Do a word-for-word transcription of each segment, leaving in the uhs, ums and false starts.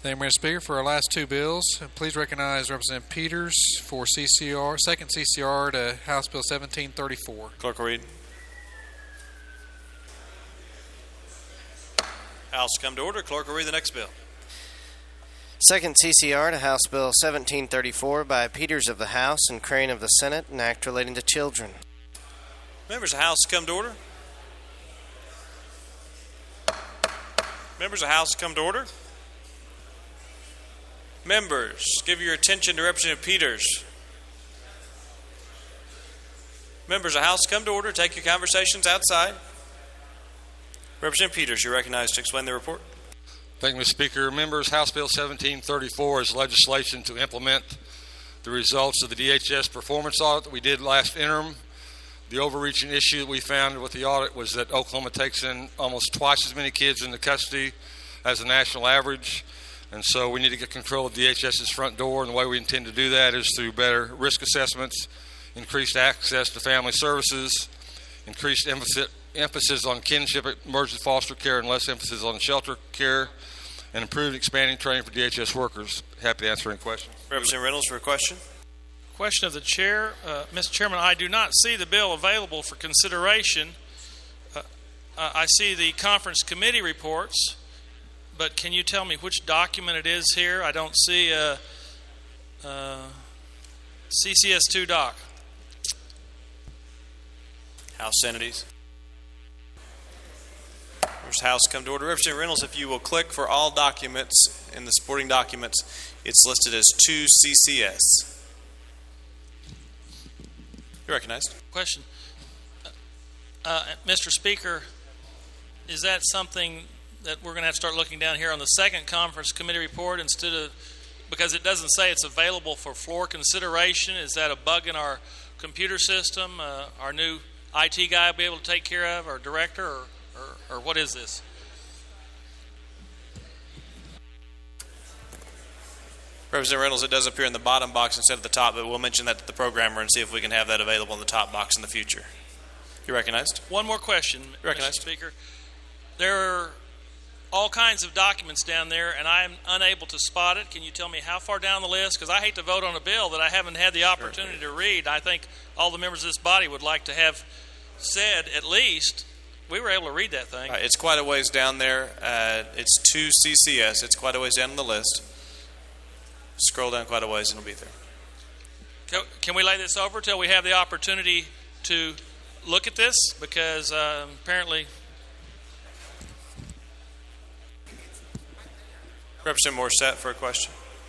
Thank you, Mister Speaker. For our last two bills, please recognize Representative Peters for C C R, second C C R to House Bill seventeen thirty-four. Clerk will read. House come to order. Clerk will read the next bill. Second C C R to House Bill seventeen thirty-four by Peters of the House and Crane of the Senate, an act relating to children. Members of the House come to order. Members of the House come to order. Members, give your attention to Representative Peters. Members of the House, come to order. Take your conversations outside. Representative Peters, you're recognized to explain the report. Thank you, Mister Speaker. Members, House Bill seventeen thirty-four is legislation to implement the results of the D H S performance audit that we did last interim. The overreaching issue that we found with the audit was that Oklahoma takes in almost twice as many kids into custody as the national average. And so we need to get control of DHS's front door, and the way we intend to do that is through better risk assessments, increased access to family services, increased emphasis, emphasis on kinship emergency foster care and less emphasis on shelter care, and improved expanding training for D H S workers. Happy to answer any questions. Representative Reynolds for a question. Question of the chair. Uh, Mister Chairman, I do not see the bill available for consideration. Uh, uh, I see the conference committee reports, but can you tell me which document it is here? I don't see a, a C C S two doc. House Sanities. Members of the House come to order. Representative Reynolds, if you will click for all documents in the supporting documents, it's listed as two C C S. You're recognized. Question. Uh, Mister Speaker, is that something that we're going to have to start looking down here on the second conference committee report instead of, because it doesn't say it's available for floor consideration? Is that a bug in our computer system? Uh, our new I T guy will be able to take care of, or director, or, or, or what is this? Representative Reynolds, it does appear in the bottom box instead of the top, but we'll mention that to the programmer and see if we can have that available in the top box in the future. You're recognized. One more question, You're recognized. Mister Speaker. There are all kinds of documents down there, and I'm unable to spot it. Can you tell me how far down the list? Because I hate to vote on a bill that I haven't had the opportunity to read. I think all the members of this body would like to have said, at least, we were able to read that thing. Right, it's quite a ways down there. Uh, it's two C C S. It's quite a ways down on the list. Scroll down quite a ways and it'll be there. Can, can we lay this over till we have the opportunity to look at this? Because uh, apparently... Representative Morissette for a question.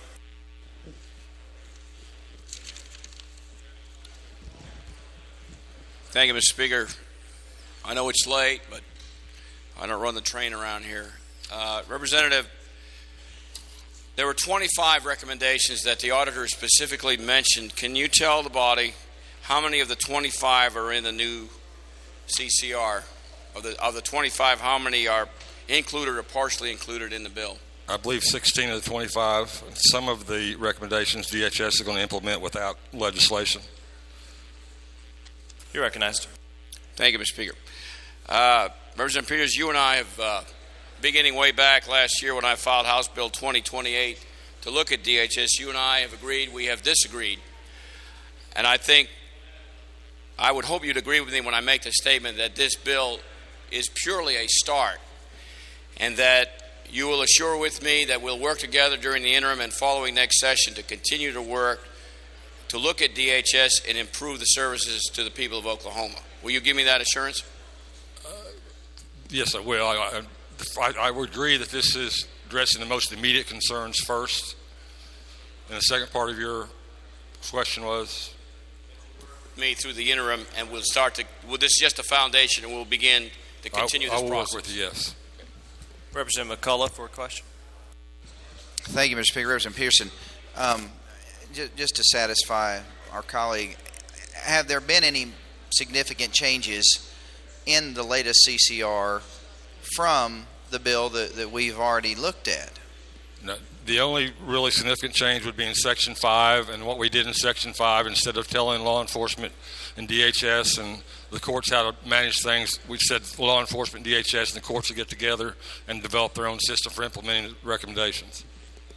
Thank you, Mister Speaker. I know it's late, but I don't run the train around here. Uh, Representative, there were twenty-five recommendations that the auditor specifically mentioned. Can you tell the body how many of the twenty-five are in the new C C R? Of the, of the twenty-five, how many are included or partially included in the bill? I believe sixteen of the twenty-five. Some of the recommendations D H S is going to implement without legislation. You're recognized. Thank you, Mister Speaker. Uh, Representative Peters, you and I have, uh, beginning way back last year when I filed House Bill twenty twenty-eight to look at D H S, you and I have agreed, we have disagreed. And I think, I would hope you'd agree with me when I make the statement that this bill is purely a start, and that you will assure with me that we'll work together during the interim and following next session to continue to work to look at D H S and improve the services to the people of Oklahoma. Will you give me that assurance? Uh, yes, I will. I, I, I would agree that this is addressing the most immediate concerns first. And the second part of your question was? Me through the interim, and we'll start to, well, this is just a foundation, and we'll begin to continue I, this I will process. work with you, yes. Representative McCullough for a question. Thank you, Mister Speaker. Representative Pearson, um, j- just to satisfy our colleague, have there been any significant changes in the latest C C R from the bill that, that we've already looked at? No, the only really significant change would be in Section five, and what we did in Section five, instead of telling law enforcement and D H S and the courts how to manage things, we said law enforcement, D H S, and the courts would get together and develop their own system for implementing recommendations.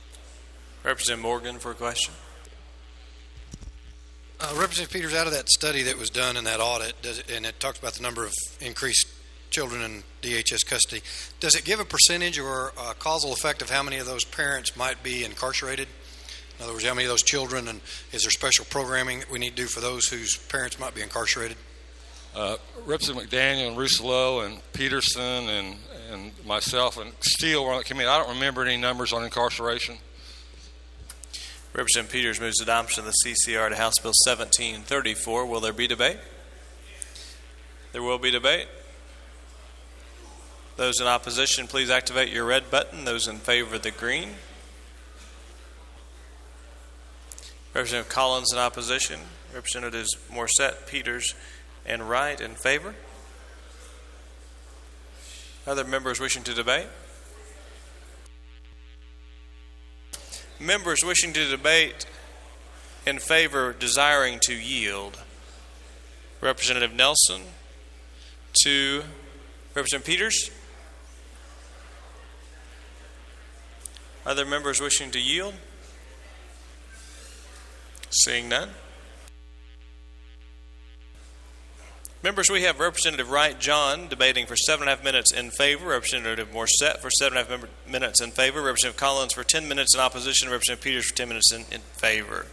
Representative Morgan for a question. Uh, Representative Peters, out of that study that was done in that audit, does it, and it talked about the number of increased children in D H S custody, does it give a percentage or a causal effect of how many of those parents might be incarcerated? In other words, how many of those children, and is there special programming that we need to do for those whose parents might be incarcerated? Uh, Representative McDaniel and Rousselot and Peterson and, and myself and Steele were on the committee. I don't remember any numbers on incarceration. Representative Peters moves adoption of the C C R to House Bill seventeen thirty-four. Will there be debate? There will be debate. Those in opposition, please activate your red button. Those in favor, the green. Representative Collins in opposition. Representatives Morset, Peters, and Wright in favor. Other members wishing to debate? Members wishing to debate in favor, desiring to yield. Representative Nelson to Representative Peters. Other members wishing to yield? Seeing none. Members, we have Representative Wright John debating for seven and a half minutes in favor. Representative Morset for seven and a half minutes in favor. Representative Collins for ten minutes in opposition. Representative Peters for ten minutes in, in favor.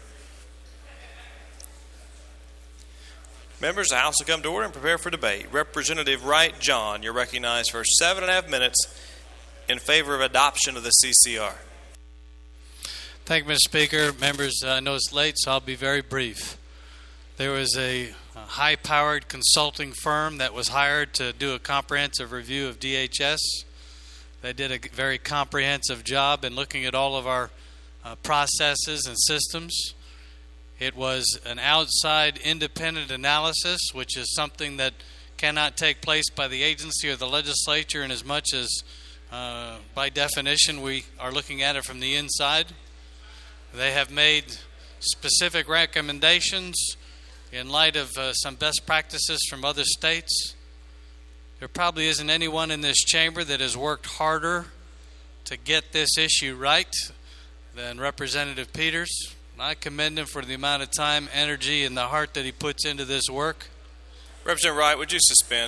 Members, the House will come to order and prepare for debate. Representative Wright John, you're recognized for seven and a half minutes in favor of adoption of the C C R. Thank you, Mister Speaker. Members, I know it's late, so I'll be very brief. There was a, a high-powered consulting firm that was hired to do a comprehensive review of D H S. They did a very comprehensive job in looking at all of our uh, processes and systems. It was an outside independent analysis, which is something that cannot take place by the agency or the legislature in as much as, uh, by definition, we are looking at it from the inside. They have made specific recommendations in light of uh, some best practices from other states. There probably isn't anyone in this chamber that has worked harder to get this issue right than Representative Peters. I commend him for the amount of time, energy, and the heart that he puts into this work. Representative Wright, would you suspend?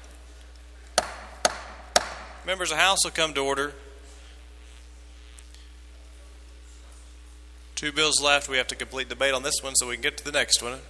Members of the House will come to order. Two bills left. We have to complete debate on this one so we can get to the next one.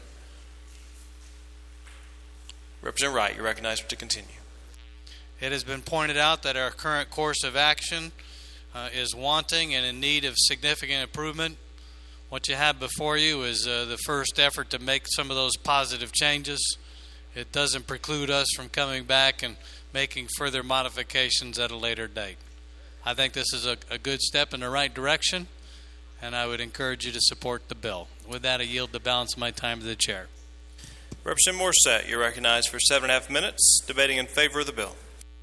Representative Wright, you're recognized to continue. It has been pointed out that our current course of action uh, is wanting and in need of significant improvement. What you have before you is uh, the first effort to make some of those positive changes. It doesn't preclude us from coming back and making further modifications at a later date. I think this is a, a good step in the right direction, and I would encourage you to support the bill. With that, I yield the balance of my time to the chair. Representative Morset, you're recognized for seven and a half minutes, debating in favor of the bill.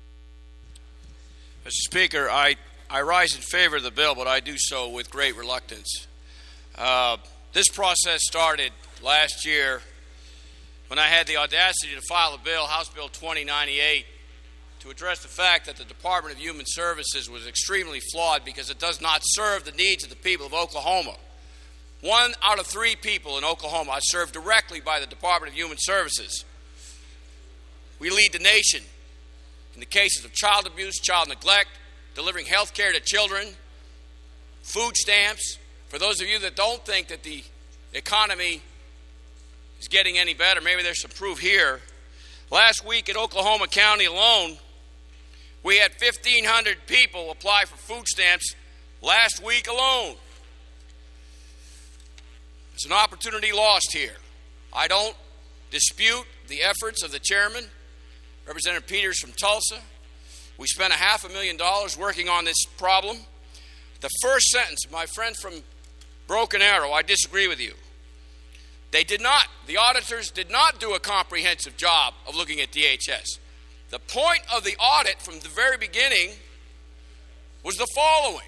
Mister Speaker, I, I rise in favor of the bill, but I do so with great reluctance. Uh, this process started last year when I had the audacity to file a bill, House Bill twenty ninety-eight, to address the fact that the Department of Human Services was extremely flawed because it does not serve the needs of the people of Oklahoma. One out of three people in Oklahoma are served directly by the Department of Human Services. We lead the nation in the cases of child abuse, child neglect, delivering health care to children, food stamps. For those of you that don't think that the economy is getting any better, maybe there's some proof here. Last week in Oklahoma County alone, we had fifteen hundred people apply for food stamps last week alone. It's an opportunity lost here. I don't dispute the efforts of the chairman, Representative Peters from Tulsa. We spent a half a million dollars working on this problem. The first sentence, my friend from Broken Arrow, I disagree with you. They did not, the auditors did not do a comprehensive job of looking at D H S. The point of the audit from the very beginning was the following.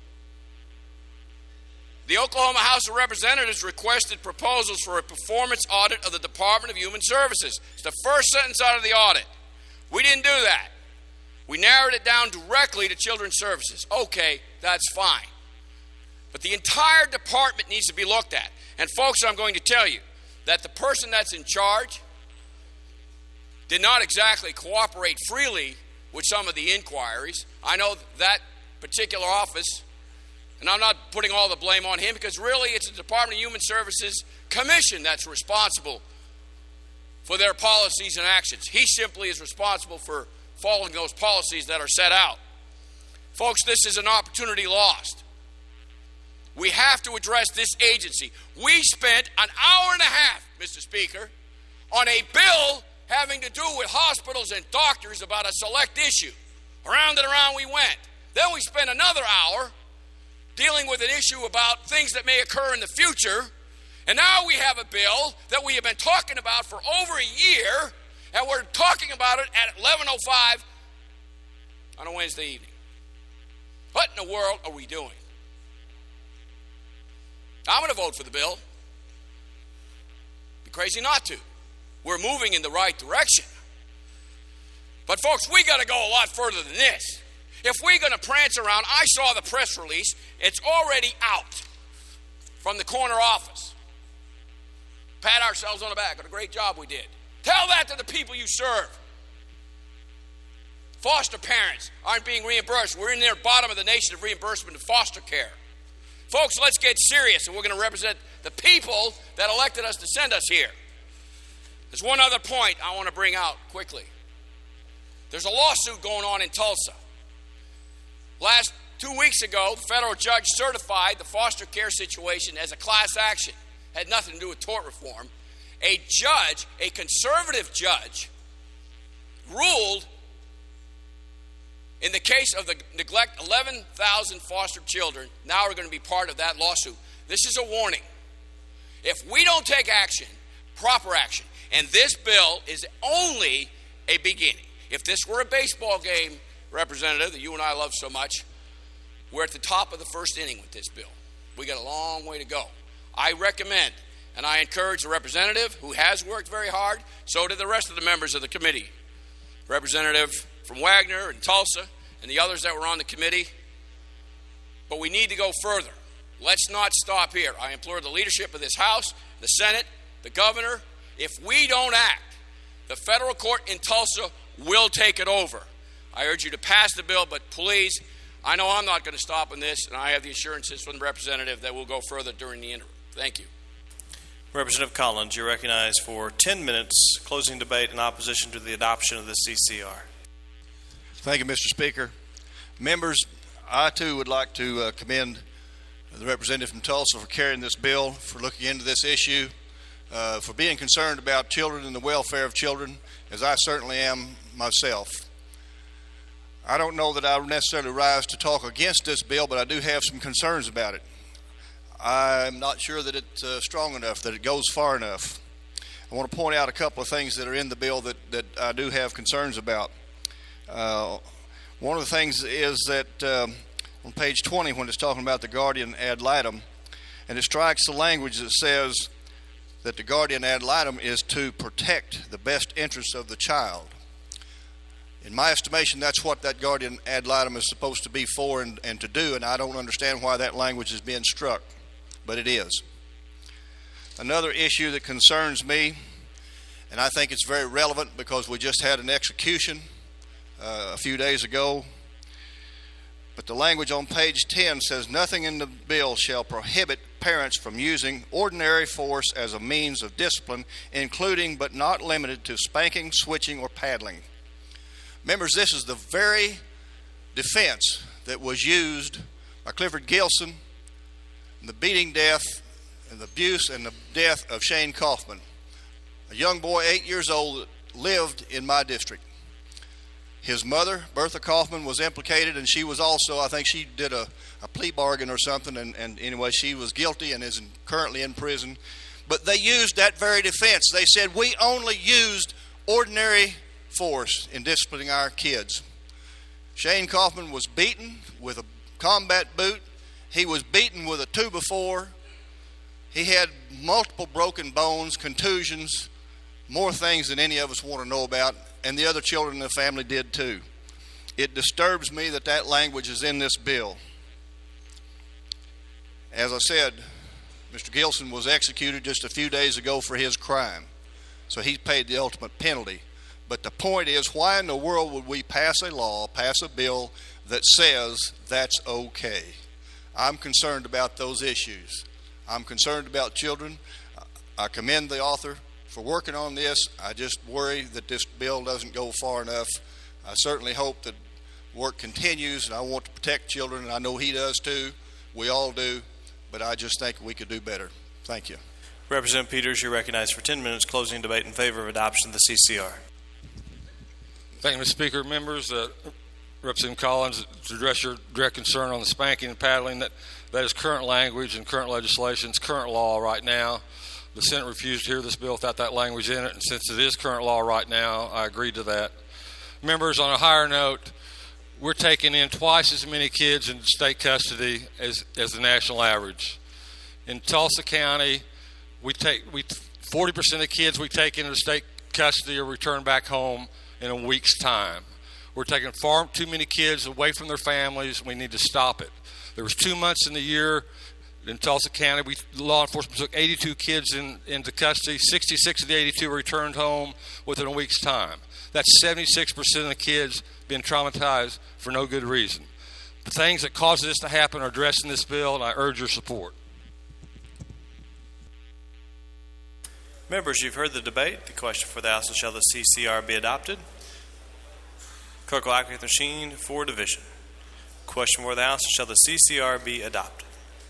The Oklahoma House of Representatives requested proposals for a performance audit of the Department of Human Services. It's the first sentence out of the audit. We didn't do that. We narrowed it down directly to Children's Services. Okay, that's fine. But the entire department needs to be looked at. And folks, I'm going to tell you that the person that's in charge did not exactly cooperate freely with some of the inquiries. I know that particular office, and I'm not putting all the blame on him, because really it's the Department of Human Services Commission that's responsible for their policies and actions. He simply is responsible for following those policies that are set out. Folks, this is an opportunity lost. We have to address this agency. We spent an hour and a half, Mister Speaker, on a bill having to do with hospitals and doctors about a select issue. Around and around we went. Then we spent another hour dealing with an issue about things that may occur in the future. And now we have a bill that we have been talking about for over a year, and we're talking about it at eleven oh five on a Wednesday evening. What in the world are we doing? I'm going to vote for the bill. Be crazy not to. We're moving in the right direction. But folks, we got to go a lot further than this. If we're going to prance around, I saw the press release. It's already out from the corner office. Pat ourselves on the back. What a great job we did. Tell that to the people you serve. Foster parents aren't being reimbursed. We're in the bottom of the nation of reimbursement of foster care. Folks, let's get serious, and we're going to represent the people that elected us to send us here. There's one other point I want to bring out quickly. There's a lawsuit going on in Tulsa. Last two weeks ago, the federal judge certified the foster care situation as a class action. Had nothing to do with tort reform. A judge, a conservative judge, ruled in the case of the neglect eleven thousand foster children now are going to be part of that lawsuit. This is a warning. If we don't take action, proper action, and this bill is only a beginning. If this were a baseball game, Representative, that you and I love so much, we're at the top of the first inning with this bill. We got a long way to go. I recommend and I encourage the representative who has worked very hard, so did the rest of the members of the committee, Representative from Wagner and Tulsa and the others that were on the committee. But we need to go further. Let's not stop here. I implore the leadership of this House, the Senate, the governor, if we don't act, the federal court in Tulsa will take it over. I urge you to pass the bill, but please, I know I'm not going to stop on this, and I have the assurances from the representative that we'll go further during the interim. Thank you. Representative Collins, you're recognized for ten minutes, closing debate in opposition to the adoption of the C C R. Thank you, Mister Speaker. Members, I too would like to uh, commend the representative from Tulsa for carrying this bill, for looking into this issue, uh, for being concerned about children and the welfare of children, as I certainly am myself. I don't know that I would necessarily rise to talk against this bill, but I do have some concerns about it. I'm not sure that it's uh, strong enough, that it goes far enough. I want to point out a couple of things that are in the bill that, that I do have concerns about. Uh, one of the things is that um, on page twenty, when it's talking about the guardian ad litem, and it strikes the language that says that the guardian ad litem is to protect the best interests of the child. In my estimation, that's what that guardian ad litem is supposed to be for and, and to do, and I don't understand why that language is being struck, but it is. Another issue that concerns me, and I think it's very relevant because we just had an execution uh, a few days ago, but the language on page ten says, nothing in the bill shall prohibit parents from using ordinary force as a means of discipline, including but not limited to spanking, switching, or paddling. Members, this is the very defense that was used by Clifford Gilson in the beating death and the abuse and the death of Shane Kaufman, a young boy, eight years old, that lived in my district. His mother, Bertha Kaufman, was implicated, and she was also, I think she did a, a plea bargain or something, and, and anyway, she was guilty and is in, currently in prison. But they used that very defense. They said, we only used ordinary force in disciplining our kids. Shane Kaufman was beaten with a combat boot. He was beaten with a two by four. He had multiple broken bones, contusions, more things than any of us want to know about, and the other children in the family did too. It disturbs me that that language is in this bill. As I said, Mister Gilson was executed just a few days ago for his crime. So he's paid the ultimate penalty. But the point is, why in the world would we pass a law, pass a bill that says that's okay? I'm concerned about those issues. I'm concerned about children. I commend the author for working on this. I just worry that this bill doesn't go far enough. I certainly hope that work continues, and I want to protect children, and I know he does too. We all do, but I just think we could do better. Thank you. Representative Peters, you're recognized for ten minutes. Closing debate in favor of adoption of the C C R. Thank you, Mister Speaker. Members, uh, Representative Collins, to address your direct concern on the spanking and paddling, that, that is current language and current legislation. It's current law right now. The Senate refused to hear this bill without that language in it, and since it is current law right now, I agreed to that. Members, on a higher note, we're taking in twice as many kids in state custody as, as the national average. In Tulsa County, we take we forty percent of the kids we take into state custody are returned back home in a week's time. We're taking far too many kids away from their families. We need to stop it. There was two months in the year in Tulsa County, we law enforcement took eighty-two kids in, into custody. sixty-six of the eighty-two were returned home within a week's time. That's seventy-six percent of the kids being traumatized for no good reason. The things that cause this to happen are addressed in this bill, and I urge your support. Members, you've heard the debate. The question for the House is, shall the C C R be adopted? Clerk will activate the machine for division. Question for the House is, shall the C C R be adopted?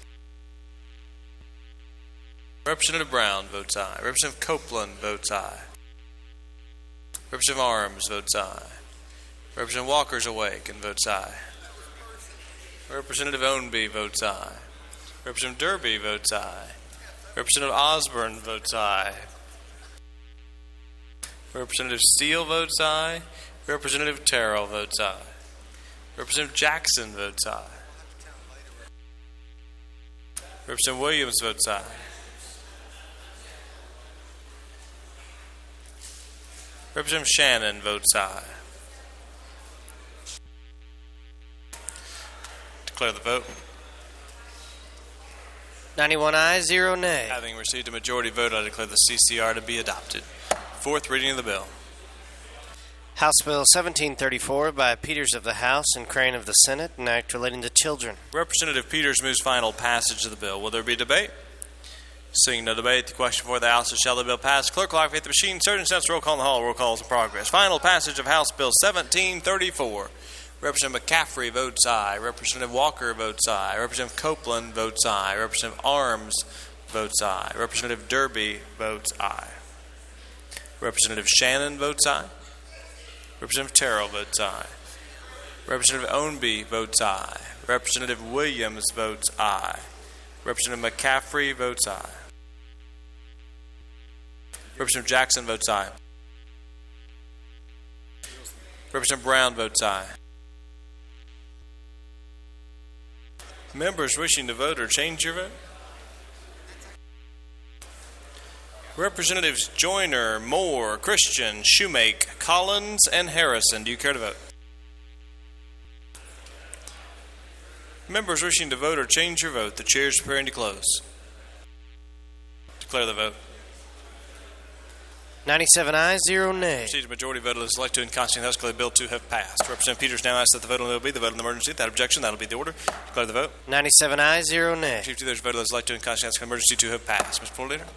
Representative Brown votes aye. Representative Copeland votes aye. Representative Arms votes aye. Representative Walker's awake and votes aye. Representative Ownby votes aye. Representative Derby votes aye. Representative Osborne votes aye. Representative Steele votes aye. Representative Terrell votes aye. Representative Jackson votes aye. Representative Williams votes aye. Representative Shannon votes aye. Declare the vote. ninety-one ayes, zero nay. Having received a majority vote, I declare the C C R to be adopted. Fourth reading of the bill. House Bill seventeen thirty-four by Peters of the House and Crane of the Senate, an act relating to children. Representative Peters moves final passage of the bill. Will there be debate? Seeing no debate, the question for the House is, shall the bill pass? Clerk will activate the machine. Certain steps, roll call in the hall. Roll call is in progress. Final passage of House Bill seventeen thirty-four. Representative McCaffrey votes aye. Representative Walker votes aye. Representative Copeland votes aye. Representative Arms votes aye. Representative Derby votes aye. Representative Shannon votes aye. Representative Terrell votes aye. Representative Ownby votes aye. Representative Williams votes aye. Representative McCaffrey votes aye. Representative Jackson votes aye. Representative Brown votes aye. Members wishing to vote or change your vote? Representatives Joyner, Moore, Christian, Shoemake, Collins, and Harrison, do you care to vote? Members wishing to vote or change your vote, the chair is preparing to close. Declare the vote. ninety-seven ayes, zero nay. Proceed majority vote is elected and constituting House declare Bill two have passed. Representative Peters now asks that the vote on the bill be the vote on the emergency. Without objection, that will be the order. Declare the vote. ninety-seven ayes, zero nay. Chief Two, there's vote is elected and constituting House emergency two have passed. Mister Floor Leader.